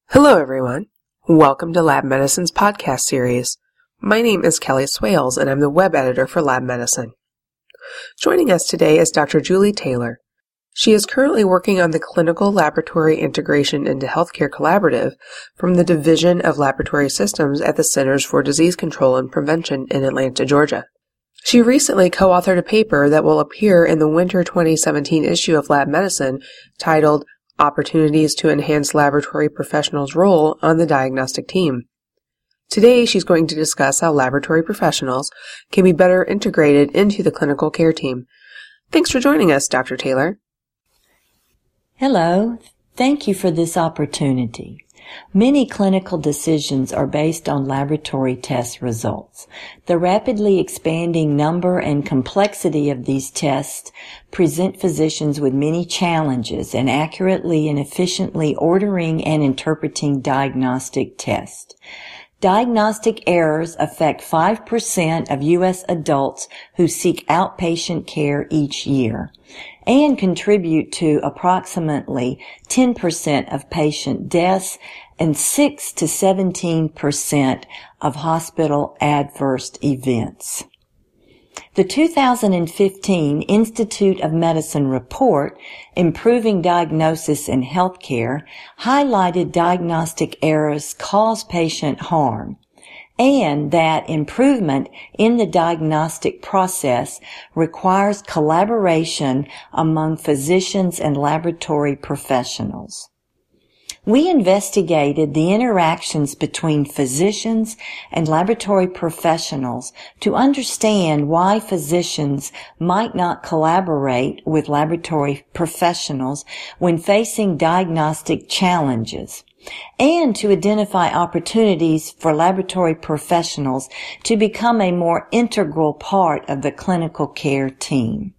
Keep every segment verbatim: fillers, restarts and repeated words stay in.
Hello, everyone. Welcome to Lab Medicine's podcast series. My name is Kelly Swales, and I'm the web editor for Lab Medicine. Joining us today is Doctor Julie Taylor. She is currently working on the Clinical Laboratory Integration into Healthcare Collaborative from the Division of Laboratory Systems at the Centers for Disease Control and Prevention in Atlanta, Georgia. She recently co-authored a paper that will appear in the winter twenty seventeen issue of Lab Medicine titled Opportunities to Enhance Laboratory Professionals' Role on the Diagnostic Team. Today, she's going to discuss how laboratory professionals can be better integrated into the clinical care team. Thanks for joining us, Doctor Taylor. Hello. Thank you for this opportunity. Many clinical decisions are based on laboratory test results. The rapidly expanding number and complexity of these tests present physicians with many challenges in accurately and efficiently ordering and interpreting diagnostic tests. Diagnostic errors affect five percent of U S adults who seek outpatient care each year and contribute to approximately ten percent of patient deaths and six to seventeen percent of hospital adverse events. The two thousand fifteen Institute of Medicine report, Improving Diagnosis in Healthcare, highlighted diagnostic errors cause patient harm, and that improvement in the diagnostic process requires collaboration among physicians and laboratory professionals. We investigated the interactions between physicians and laboratory professionals to understand why physicians might not collaborate with laboratory professionals when facing diagnostic challenges, and to identify opportunities for laboratory professionals to become a more integral part of the clinical care team.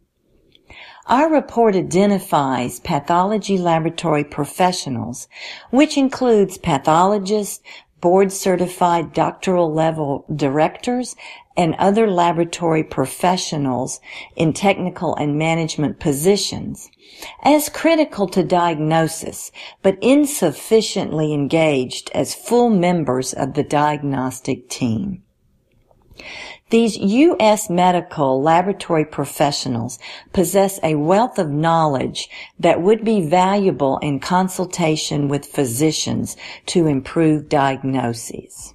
Our report identifies pathology laboratory professionals, which includes pathologists, board-certified doctoral-level directors, and other laboratory professionals in technical and management positions, as critical to diagnosis, but insufficiently engaged as full members of the diagnostic team. These U S medical laboratory professionals possess a wealth of knowledge that would be valuable in consultation with physicians to improve diagnoses.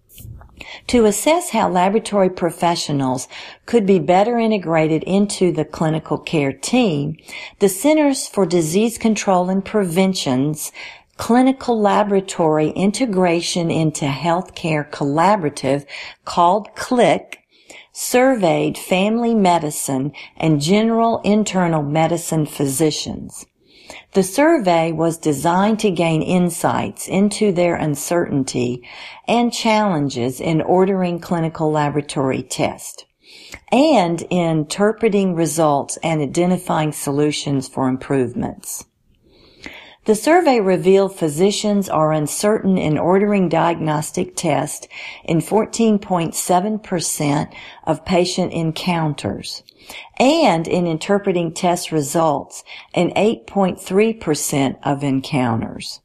To assess how laboratory professionals could be better integrated into the clinical care team, the Centers for Disease Control and Prevention's Clinical Laboratory Integration into Healthcare Collaborative, called CLIC, surveyed family medicine and general internal medicine physicians. The survey was designed to gain insights into their uncertainty and challenges in ordering clinical laboratory tests and in interpreting results and identifying solutions for improvements. The survey revealed physicians are uncertain in ordering diagnostic tests in fourteen point seven percent of patient encounters and in interpreting test results in eight point three percent of encounters.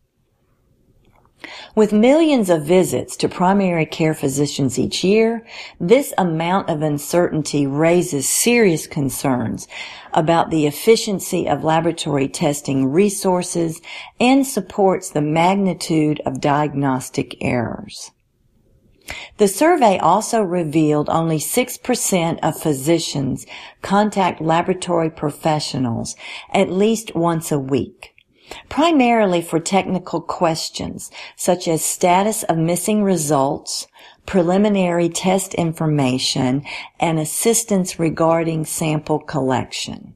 With millions of visits to primary care physicians each year, this amount of uncertainty raises serious concerns about the efficiency of laboratory testing resources and supports the magnitude of diagnostic errors. The survey also revealed only six percent of physicians contact laboratory professionals at least once a week, primarily for technical questions such as status of missing results, preliminary test information, and assistance regarding sample collection.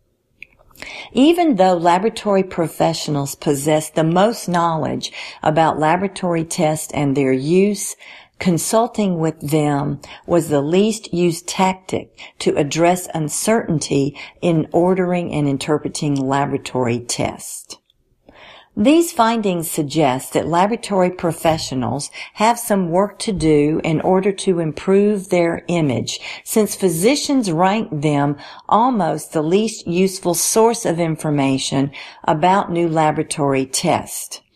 Even though laboratory professionals possess the most knowledge about laboratory tests and their use, consulting with them was the least used tactic to address uncertainty in ordering and interpreting laboratory tests. These findings suggest that laboratory professionals have some work to do in order to improve their image, since physicians rank them almost the least useful source of information about new laboratory tests.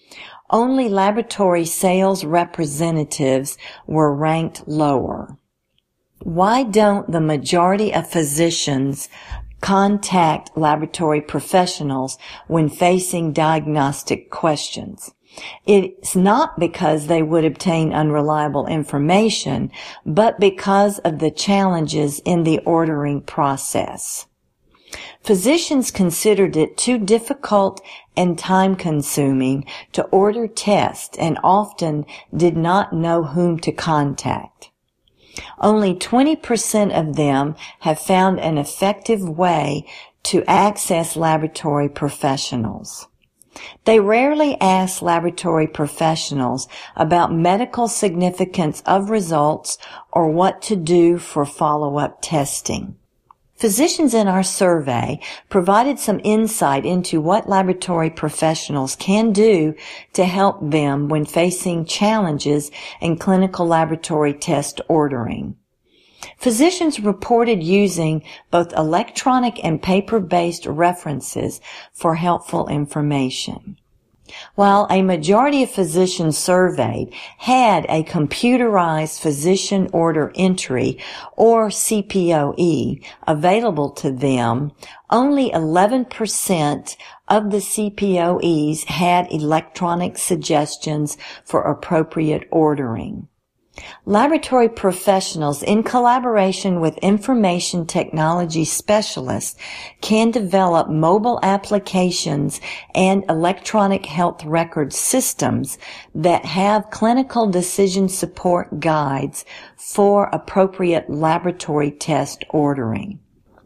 only laboratory sales representatives were ranked lower. Why don't the majority of physicians contact laboratory professionals when facing diagnostic questions? It's not because they would obtain unreliable information, but because of the challenges in the ordering process. Physicians considered it too difficult and time-consuming to order tests and often did not know whom to contact. Only twenty percent of them have found an effective way to access laboratory professionals. They rarely ask laboratory professionals about medical significance of results or what to do for follow-up testing. Physicians in our survey provided some insight into what laboratory professionals can do to help them when facing challenges in clinical laboratory test ordering. Physicians reported using both electronic and paper-based references for helpful information. While a majority of physicians surveyed had a computerized physician order entry or C P O E available to them, only eleven percent of the C P O Es had electronic suggestions for appropriate ordering. Laboratory professionals, in collaboration with information technology specialists, can develop mobile applications and electronic health record systems that have clinical decision support guides for appropriate laboratory test ordering.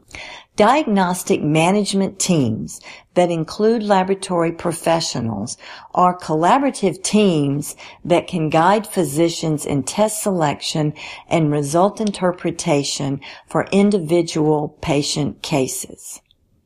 Diagnostic management teams that include laboratory professionals are collaborative teams that can guide physicians in test selection and result interpretation for individual patient cases.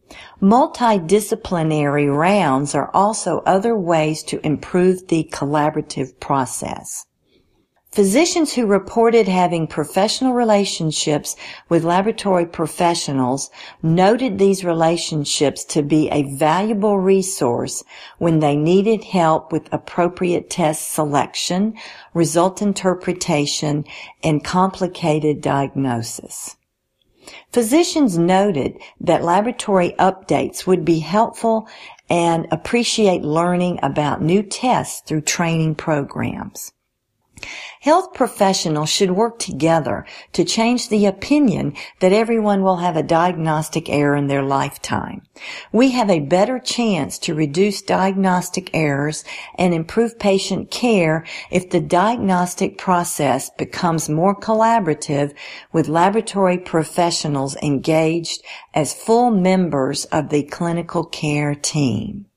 Multidisciplinary rounds are also other ways to improve the collaborative process. Physicians who reported having professional relationships with laboratory professionals noted these relationships to be a valuable resource when they needed help with appropriate test selection, result interpretation, and complicated diagnosis. Physicians noted that laboratory updates would be helpful and appreciate learning about new tests through training programs. Health professionals should work together to change the opinion that everyone will have a diagnostic error in their lifetime. We have a better chance to reduce diagnostic errors and improve patient care if the diagnostic process becomes more collaborative with laboratory professionals engaged as full members of the clinical care team.